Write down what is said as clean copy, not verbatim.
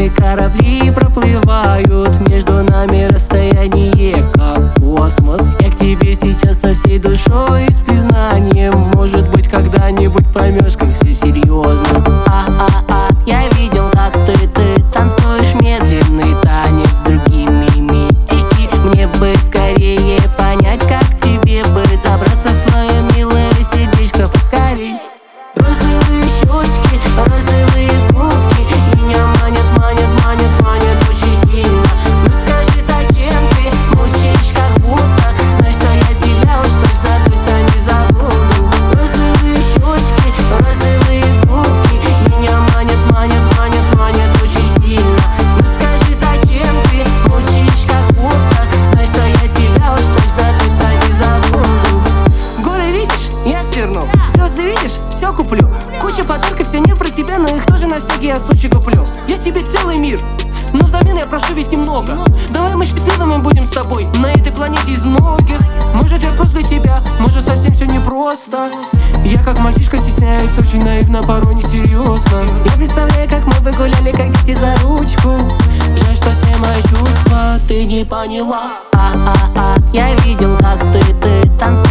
Наши корабли проплывают, между нами расстояние как космос. Я к тебе сейчас со всей душой и с признанием. Может быть, когда-нибудь поймешь, как все серьезно. Я видел, как ты танцуешь медленный танец с другими. Мне бы скорее понять, как тебе бы забраться в твое милое сердечко поскорей. Розовые щечки, розовые губки меня манят очень сильно. Ну скажи, зачем ты мучаешь, как будто знаешь, что я тебя уж точно не забуду. Розовые щечки, розовые губки меня манят очень сильно. Ну скажи, зачем ты мучаешь, как будто знаешь, что я тебя уж точно не забуду. Горы видишь? Я свернул. Звезды видишь? Все куплю. Куча подарков, все не про тебя, но их тоже на всякий я случай куплю. Я тебе целый мир, но взамен я прошу ведь немного. Давай мы счастливыми будем с тобой на этой планете из многих. Может, я просто для тебя, может, совсем все непросто. Я как мальчишка стесняюсь, очень наивно, порой несерьезно. Я представляю, как мы бы гуляли, как дети за ручку. Жаль, что все мои чувства ты не поняла. Я видел, как ты танцуешь